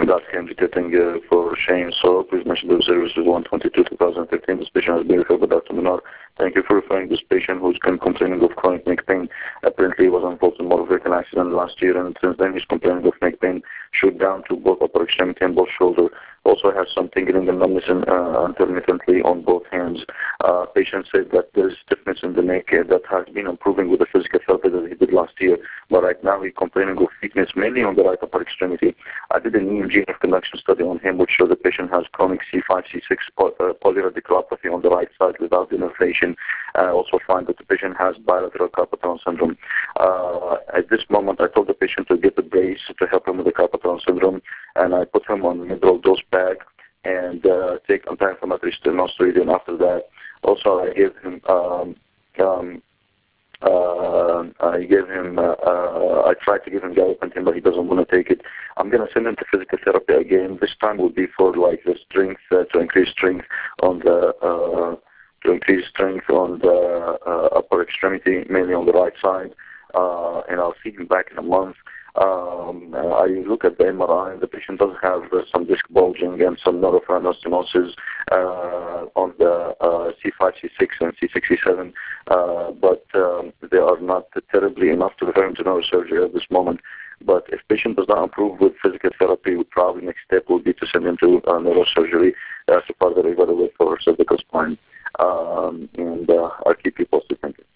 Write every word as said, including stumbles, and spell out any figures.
got him detecting uh, for Shane. So please mention the services one twenty-two twenty thirteen. This patient has been referred by Doctor Minar. Thank you for referring this patient who's been complaining of chronic neck pain. Apparently he was involved in a motor vehicle accident last year, and since then he's complaining of neck pain, shoot down to both upper extremity and both shoulder. Also has some tingling and numbness in, uh, intermittently on both hands. Uh, patient said that there's stiffness in the neck uh, that has been improving with the physical therapy that he did last year, but right now he's complaining of weakness mainly on the right upper extremity. I did an E M G nerve conduction study on him, which showed the patient has chronic C five C six poly- uh, polyradiculopathy on the right side without denervation. I uh, also find that the patient has bilateral carpal tunnel syndrome. Uh, at this moment, I told the patient to get a brace to help him with the carpal tunnel syndrome, and I put him on middle dose bag and uh, take anti-inflammatory steroid after that. Also, I gave him um, um, Uh, I gave him, uh, uh, I tried to give him gabapentin, but he doesn't want to take it. I'm going to send him to physical therapy again. This time will be for like the strength, uh, to increase strength on the, uh, to increase strength on the uh, upper extremity, mainly on the right side. Uh, and I'll see him back in a month. Um, I look at the M R I, and the patient does have uh, some disc bulging and some neurofibrillary stenosis uh, on the uh, C five, C six, and C six, C seven, uh, but um, they are not terribly enough to refer him to neurosurgery at this moment. But if patient does not improve with physical therapy, probably next step will be to send him to uh, neurosurgery uh, to further evaluate for cervical spine. Um, and uh, I'll keep you posted. Thank you.